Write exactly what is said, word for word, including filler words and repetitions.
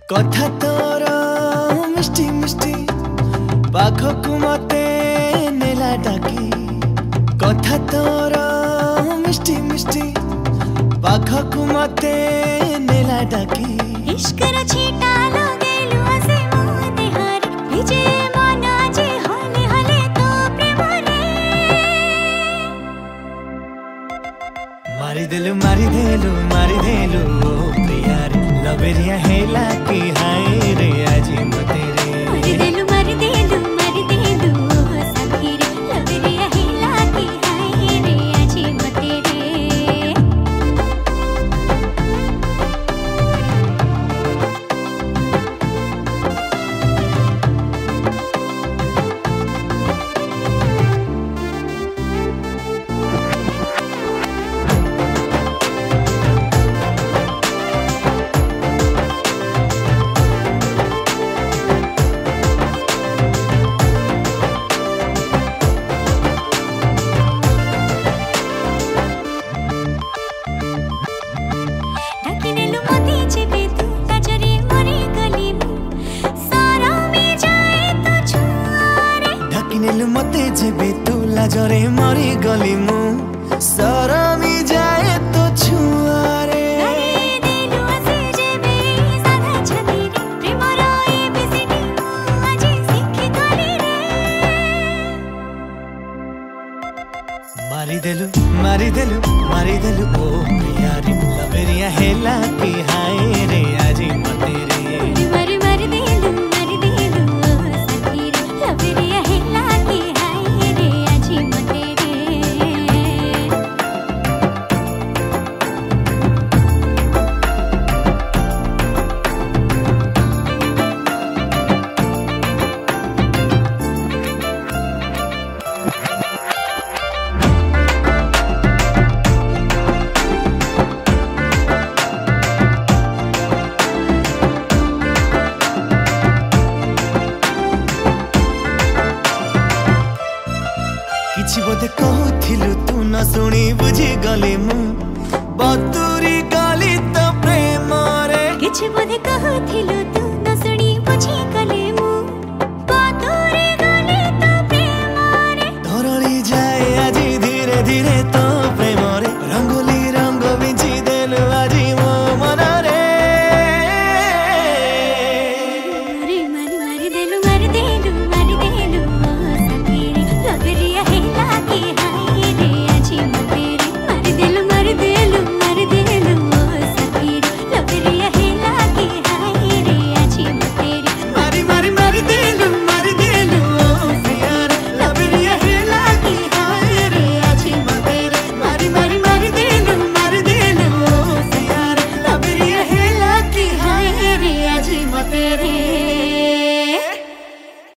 कथा तोर मिष्टी मिष्टी पाखकु मते नेला डाकी कथा तोर मिष्टी मिष्टी पाखकु मते नेला डाकी इश्कर छीटा लगेलु आसे मो देहारी भिजे मन जे हले हले तो प्रेम रे मारी देलु मारी देलु मारी देलु ओ प्रियारी लबेरिया हेला की हाय रे आजी मते रे मारी देलु मारी देलु मारी देलु ओ सखी रे लबेरिया हेला की हाय रे आजी मते रे मते जेबे तू लाजरे मरी गली मु सरमी जाए तो छुआरे देलु आसे जेबे साधा छती रे प्रेम रो एबीसीडी आजी सिखि गली रे मारी देलु मारी देलु मारी देलु ओ प्रियारी लबेरिया हेला की हाय रे आजी मते रे मारी मारी देलु मारी देलु ओ सखी रे लबेरिया हेला की हाय रे आजी मते रे किछि बोधे कहूथिलु तू न सुनी बुझी गली मु बतुरी गली तो प्रेम रे किछि बोधे कहूथिलु